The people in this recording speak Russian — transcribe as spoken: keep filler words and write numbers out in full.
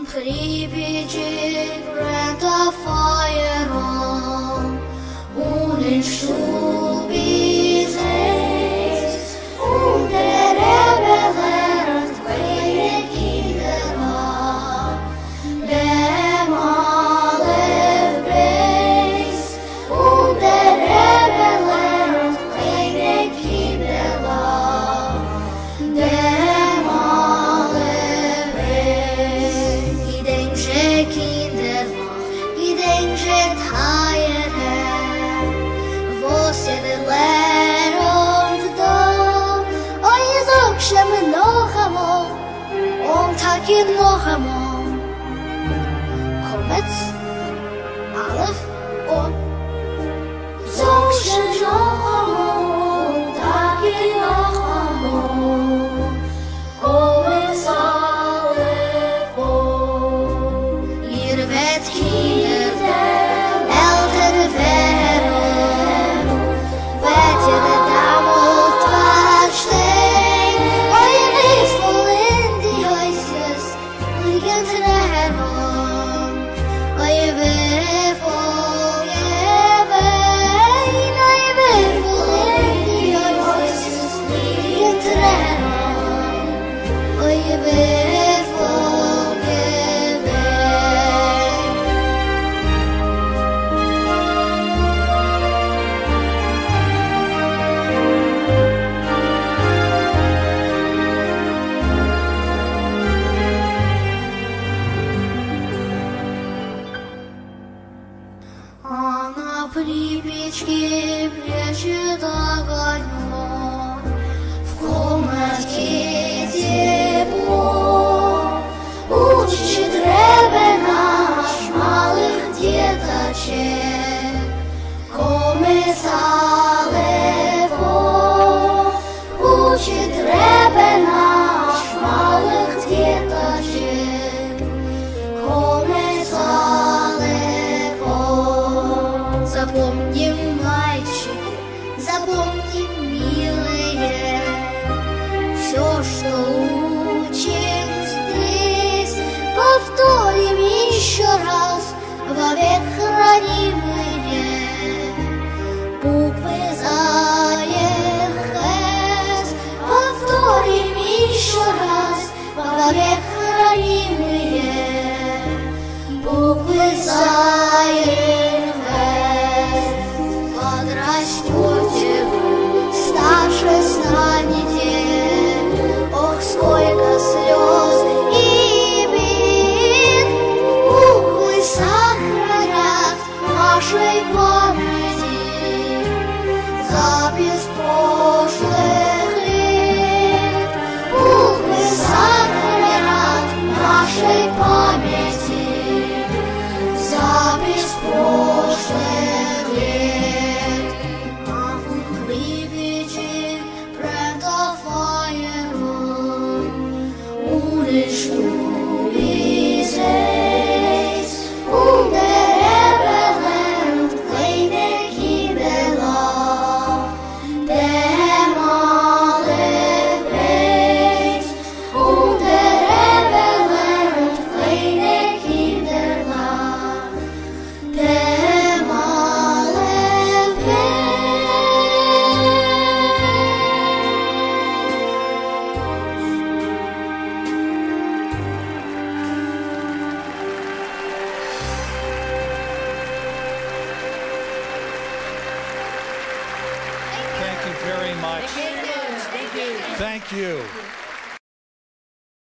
Pripyatčiai krenta feuerraum und in Stubis Eis und der Rebbe lernt kleine Kinder an, dem Aleph Beis und der Rebbe lernt kleine Kinder an, dem Aleph Beis. Gedenkje Kinder, gedenkje Teiere, was je de lernt da, oi zog shem noch amol, und tag je noch amol. Kommt, Aleph, und zog shem noch amol, tag je noch amol. Kommt, Aleph, und ihr werdet Kinder, ältere werden, werdet ihr damals verstehen, euer Liefel in die Häusers liegen dran, euer Würfel geben, euer Würfel in die Häusers liegen dran, euer Würfel geben. Она Припятчке прячет огонек, в комнатке тепло, учит Ребе наш малых деточек. Комец Аleph, учит Ребе наш малых деточек. Комец Аleph. Запомним, мальчики, запомним, милые, все, что учим здесь, повторим еще раз, вовек хранимые. Буквы Заехес, повторим еще раз, вовек хранимые. Буквы Заехес. Подрастете вы, старше станете, ох, сколько слез и бед. Буквы сохранят вашей памяти запись прошлых лет. Буквы сохранят вашей памяти запись прошлых лет. Thank you very much. Thank you. Thank you.